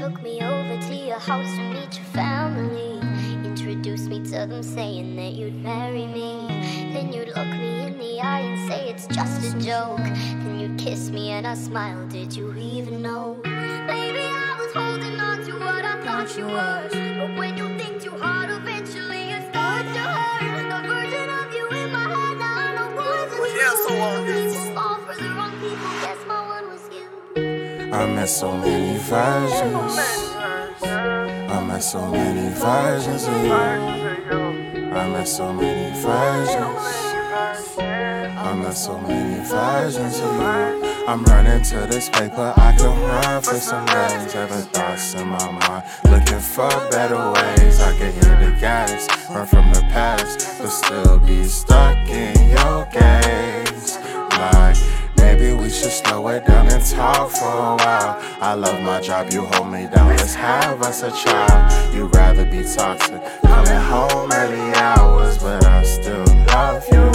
Took me over to your house to meet your family. Introduced me to them saying that you'd marry me. Then you'd look me in the eye and say it's just a joke. Then you'd kiss me and I smiled, did you even know? Baby, I was holding on to what I thought you were. But when you think too hard, eventually it starts to hurt. The version of you in my head, now I know wasn't you. Fall for the wrong people, guess my one was you. I met so many versions. I met so many versions of you. I met so many versions. I met so many versions of you. I'm running to this paper, I can run for some days. Having thoughts in my mind, looking for better ways. I can hear the gas, run from the past, but still be stuck in your gaze. Like, maybe we should slow it down and talk for a while. I love my job, you hold me down, let's have us a child. You'd rather be toxic, coming home early hours, but I still love you.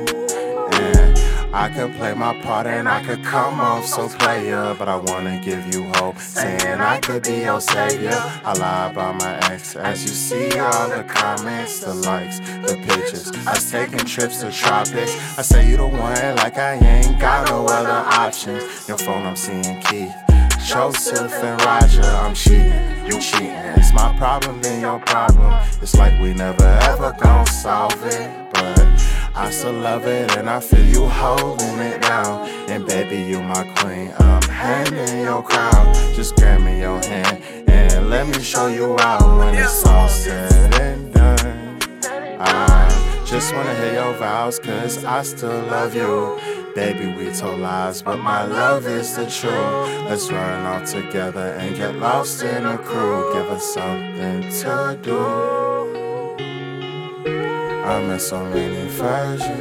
And I could play my part and I could come off so player, but I wanna give you hope, saying I could be your savior. I lie about my ex as you see all the comments, the likes, the pictures, us taking trips to tropics. I say you the one like I ain't got no other options. Your phone I'm seeing Keith, Joseph and Roger. I'm cheating, you cheating. It's my problem then your problem. It's like we never ever gon' solve it, but I still love it and I feel you holding it down. And baby, you my queen, I'm handing your crown. Just grab me your hand and let me show you out when it's all said and done. I just wanna hear your vows, cause I still love you. Baby, we told lies, but my love is the truth. Let's run off together and get lost in a crew. Give us something to do. I met so many versions.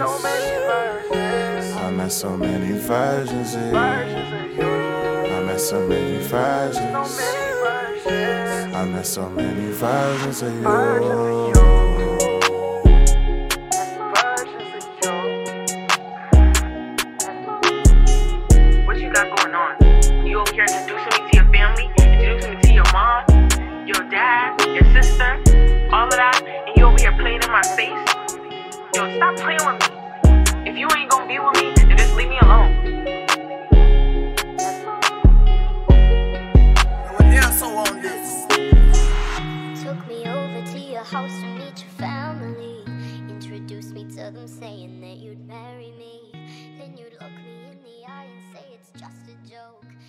I met so many versions of you. I met so many versions. I met so many versions of you. What you got going on? You over here introducing me to your family, introducing me to your mom, your dad, your sister, all of that, and you over here playing in my face? Yo, stop playing with me. If you ain't gonna be with me, then just leave me alone. Took me over to your house to meet your family. Introduced me to them saying that you'd marry me. Then you'd look me in the eye and say it's just a joke.